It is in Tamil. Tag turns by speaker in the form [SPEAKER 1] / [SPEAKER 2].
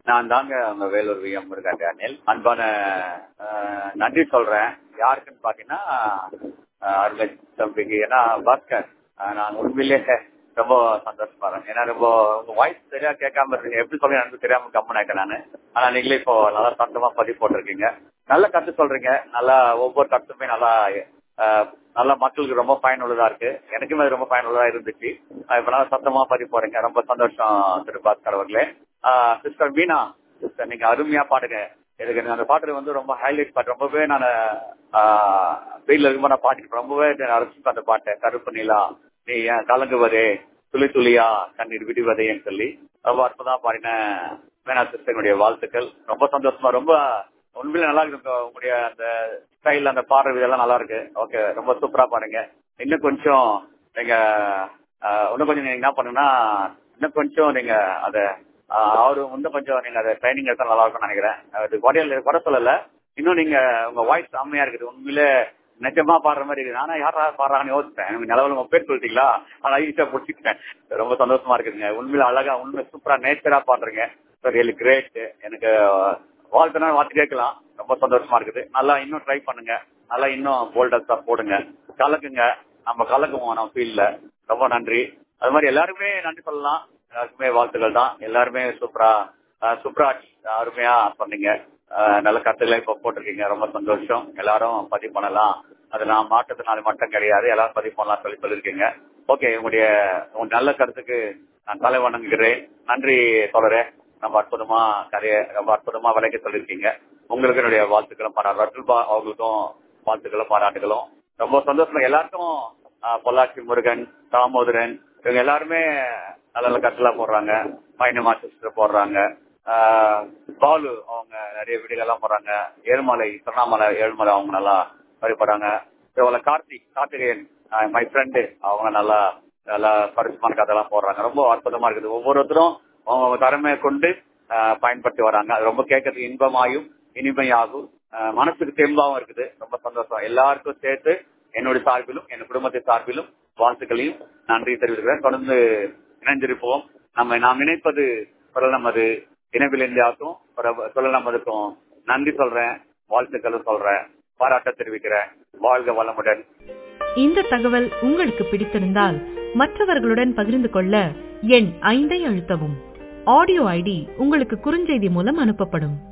[SPEAKER 1] நான் தாங்க உங்க வேலூர் விஎம் முருகன் டேனியல். அன்பான நன்றி சொல்றேன். யாருக்குன்னு பாத்தீங்கன்னா அருமை தம்பிக்கு. ஏன்னா பாஸ்கர், நான் உண்மையிலேயே ரொம்ப சந்தோஷப்படுறேன். ஏன்னா ரொம்ப உங்க வாய்ஸ் சரியா கேட்காம இருக்கீங்க. எப்படி சொல்றீங்க எனக்கு தெரியாம கம்மன் ஆயிட்டேன் நானு. ஆனா நீங்களே இப்போ நல்லா சத்தமா பதிவு போட்டிருக்கீங்க. நல்ல கருத்து சொல்றீங்க. நல்லா ஒவ்வொரு கருத்துமே நல்லா மக்களுக்கு ரொம்ப பயனுள்ளதா இருக்கு. எனக்குமே அது ரொம்ப பயனுள்ளதா இருந்துச்சு. இப்ப நல்லா சத்தமா பதிவு போறீங்க. ரொம்ப சந்தோஷம் திரு பாஸ்கர் அவர்களே. சிஸ்டர் மீனா சிஸ்டர், நீங்க அருமையா பாடுங்க. எனக்கு அந்த பாட்டு ரொம்ப ஹைலைட் பாட்டு. ரொம்பவே நான் வெயில இருக்கும்போது நான் பாட்டு ரொம்பவே ரசிப்பேன் அந்த பாட்டை. கருப்பு நிலா நீ ஏன் கலங்குவதே, துளி துளியா கண்ணீர் விடுவதேன்னு சொல்லி ரொம்ப அற்புதமா பாடின மீனா சிஸ்டருடைய வாழ்த்துக்கள். ரொம்ப சந்தோஷமா, ரொம்ப உண்மையில நல்லா இருக்கு. உங்களுடைய அந்த ஸ்டைல், அந்த பாடுற இதெல்லாம் நல்லா இருக்கு. ஓகே, ரொம்ப சூப்பரா பாருங்க. இன்னும் கொஞ்சம் நீங்க நீங்க என்ன பண்ணுன்னா, இன்னும் கொஞ்சம் நீங்க அதை இன்னும் கொஞ்சம் நீங்க அதை ட்ரைனிங் எடுத்தா நல்லா இருக்கும்னு நினைக்கிறேன். அது குறை சொல்லல. இன்னும் நீங்க உங்க வாய்ஸ் செம்மையா இருக்குது. உண்மையில நிஜமா பாடுற மாதிரி இருக்குது. ஆனா யாரா பாடுறாங்கன்னு யோசிச்சேன். நிலவில் உங்க பேர் சொல்லிட்டீங்களா, ஆனா ஈஸியா பிடிச்சிட்டேன். ரொம்ப சந்தோஷமா இருக்குதுங்க. உண்மையில அழகா, உண்மை சூப்பரா நேச்சரா பாடுறீங்க. Really great. எனக்கு வாழ்த்துனா வார்த்தை கேட்கலாம். ரொம்ப சந்தோஷமா இருக்குது. நல்லா இன்னும் ட்ரை பண்ணுங்க. நல்லா இன்னும் போல்டா போடுங்க. கலக்குங்க. நம்ம கலக்குவோம் நம்ம ஃபீல்ட்ல. ரொம்ப நன்றி. அது மாதிரி எல்லாருமே நன்றி சொல்லலாம். எல்லாருக்குமே வாழ்த்துக்கள் தான். எல்லாருமே சூப்பரா அருமையா சொன்னீங்க. நல்ல கருத்துக்களை இப்ப போட்டிருக்கீங்க. ரொம்ப சந்தோஷம். எல்லாரும் பதிவு பண்ணலாம். அது நான் மாற்றத்தினால மட்டும் கிடையாது, எல்லாரும் பதிவு பண்ணலாம் சொல்லியிருக்கீங்க. ஓகே, உங்களுடைய நல்ல கருத்துக்கு நான் தலை வணங்குகிறேன். நன்றி தொடரே. ரொம்ப அற்புதமா விலைக்கு சொல்லியிருக்கீங்க. உங்களுக்கு என்னுடைய வாழ்த்துக்களும் பாராட்டு. அவங்களுக்கும் வாழ்த்துக்களும் பாராட்டுகளும். ரொம்ப சந்தோஷம். எல்லாருக்கும் பொள்ளாச்சி முருகன், தாமோதரன், இவங்க எல்லாருமே நல்ல நல்ல கருத்துலாம் போடுறாங்க. மைனமா சிஸ்டர் போடுறாங்க. பாலு அவங்க நிறைய வீடியோலாம் போடுறாங்க. திருவண்ணாமலை ஏழுமலை அவங்க நல்லா வழிபடுறாங்க. கார்த்திகேயன் மை ஃப்ரெண்டு, அவங்க நல்லா பரிசுமான கதையெல்லாம் போடுறாங்க. ரொம்ப அற்புதமா இருக்குது. ஒவ்வொருத்தரும் அவங்க திறமையை கொண்டு பயன்படுத்தி வராங்க. அது ரொம்ப கேட்கறதுக்கு இன்பமாயும் இனிமையாகும், மனசுக்கு தெம்பாவும் இருக்குது. ரொம்ப சந்தோஷம். எல்லாருக்கும் சேர்த்து என்னுடைய சார்பிலும் என் குடும்பத்தின் சார்பிலும் வாழ்த்துக்களையும் நன்றி தெரிவிக்கிறேன். தொடர்ந்து இணைந்திருப்போம். நாம் நினைப்பது சொல்ல நமது இணைப்பில் இந்தியாவுக்கும் சொல்ல நமதுக்கும் நன்றி சொல்றேன். வாழ்த்துக்களும் சொல்றேன். பாராட்ட தெரிவிக்கிறேன். வாழ்க வளமுடன்.
[SPEAKER 2] இந்த தகவல் உங்களுக்கு பிடித்திருந்தால் மற்றவர்களுடன் பகிர்ந்து கொள்ள எண் 5 அழுத்தவும். ஆடியோ ஐடி உங்களுக்கு குறுஞ்செய்தி மூலம் அனுப்பப்படும்.